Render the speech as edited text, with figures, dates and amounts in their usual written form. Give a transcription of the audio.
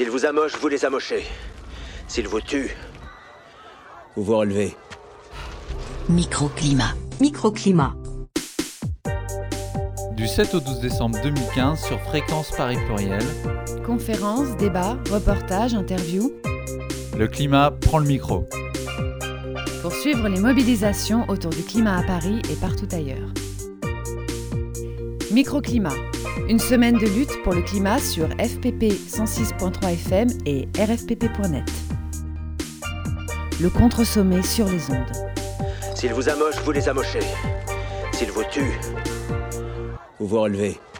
S'il vous amoche, vous les amochez. S'il vous tue, vous vous relevez. Microclimat. Microclimat. Du 7 au 12 décembre 2015 sur Fréquence Paris Pluriel. Conférences, débats, reportages, interviews. Le climat prend le micro. Pour suivre les mobilisations autour du climat à Paris et partout ailleurs. Microclimat. Une semaine de lutte pour le climat sur FPP 106.3 FM et rfpp.net. Le contre-sommet sur les ondes. S'il vous amoche, vous les amochez. S'il vous tue, vous vous relevez.